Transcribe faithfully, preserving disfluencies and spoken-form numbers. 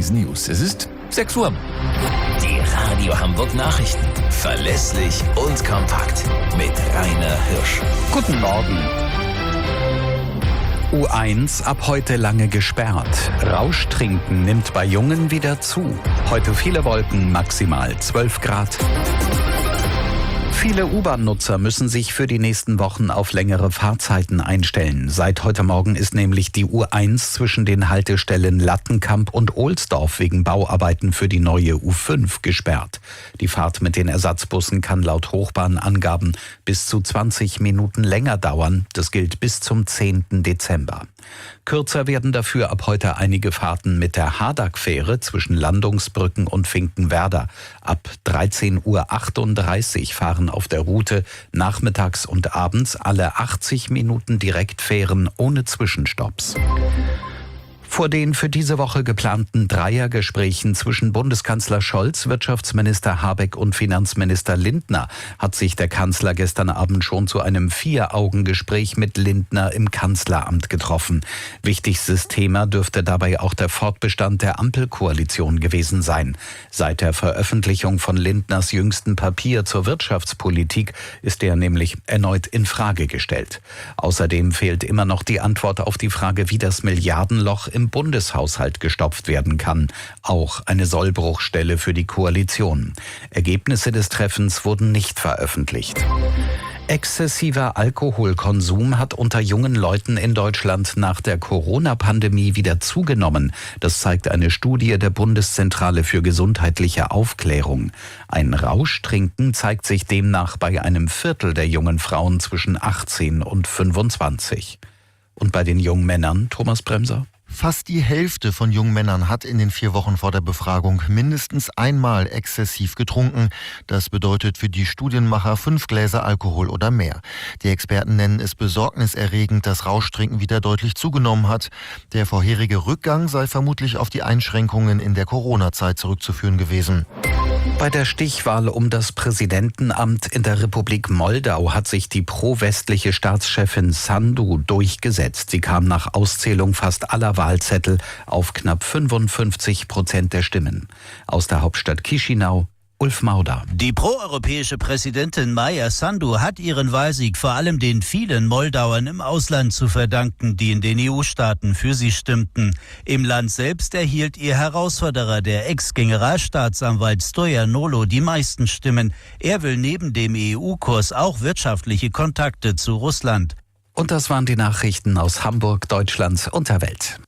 Today's News. Es ist sechs Uhr. Die Radio Hamburg Nachrichten. Verlässlich und kompakt. Mit Rainer Hirsch. Guten Morgen. U eins ab heute lange gesperrt. Rauschtrinken nimmt bei Jungen wieder zu. Heute viele Wolken, maximal zwölf Grad. Viele U-Bahn-Nutzer müssen sich für die nächsten Wochen auf längere Fahrzeiten einstellen. Seit heute Morgen ist nämlich die U eins zwischen den Haltestellen Lattenkamp und Ohlsdorf wegen Bauarbeiten für die neue U fünf gesperrt. Die Fahrt mit den Ersatzbussen kann laut Hochbahnangaben bis zu zwanzig Minuten länger dauern. Das gilt bis zum zehnten Dezember. Kürzer werden dafür ab heute einige Fahrten mit der Hardag-Fähre zwischen Landungsbrücken und Finkenwerder. Ab dreizehn Uhr achtunddreißig fahren auf der Route nachmittags und abends alle achtzig Minuten Direktfähren ohne Zwischenstopps. Vor den für diese Woche geplanten Dreiergesprächen zwischen Bundeskanzler Scholz, Wirtschaftsminister Habeck und Finanzminister Lindner hat sich der Kanzler gestern Abend schon zu einem Vier-Augen-Gespräch mit Lindner im Kanzleramt getroffen. Wichtigstes Thema dürfte dabei auch der Fortbestand der Ampelkoalition gewesen sein. Seit der Veröffentlichung von Lindners jüngsten Papier zur Wirtschaftspolitik ist er nämlich erneut in Frage gestellt. Außerdem fehlt immer noch die Antwort auf die Frage, wie das Milliardenloch im Bundeshaushalt gestopft werden kann. Auch eine Sollbruchstelle für die Koalition. Ergebnisse des Treffens wurden nicht veröffentlicht. Exzessiver Alkoholkonsum hat unter jungen Leuten in Deutschland nach der Corona-Pandemie wieder zugenommen. Das zeigt eine Studie der Bundeszentrale für gesundheitliche Aufklärung. Ein Rauschtrinken zeigt sich demnach bei einem Viertel der jungen Frauen zwischen achtzehn und fünfundzwanzig. Und bei den jungen Männern, Thomas Bremser? Fast die Hälfte von jungen Männern hat in den vier Wochen vor der Befragung mindestens einmal exzessiv getrunken. Das bedeutet für die Studienmacher fünf Gläser Alkohol oder mehr. Die Experten nennen es besorgniserregend, dass Rauschtrinken wieder deutlich zugenommen hat. Der vorherige Rückgang sei vermutlich auf die Einschränkungen in der Corona-Zeit zurückzuführen gewesen. Bei der Stichwahl um das Präsidentenamt in der Republik Moldau hat sich die pro-westliche Staatschefin Sandu durchgesetzt. Sie kam nach Auszählung fast aller Wahlzettel auf knapp fünfundfünfzig Prozent der Stimmen. Aus der Hauptstadt Chișinău, Ulf Mauder. Die proeuropäische Präsidentin Maia Sandu hat ihren Wahlsieg vor allem den vielen Moldauern im Ausland zu verdanken, die in den E U-Staaten für sie stimmten. Im Land selbst erhielt ihr Herausforderer, der Ex-Generalstaatsanwalt Stoyanolo, die meisten Stimmen. Er will neben dem E U-Kurs auch wirtschaftliche Kontakte zu Russland. Und das waren die Nachrichten aus Hamburg, Deutschland und der Welt.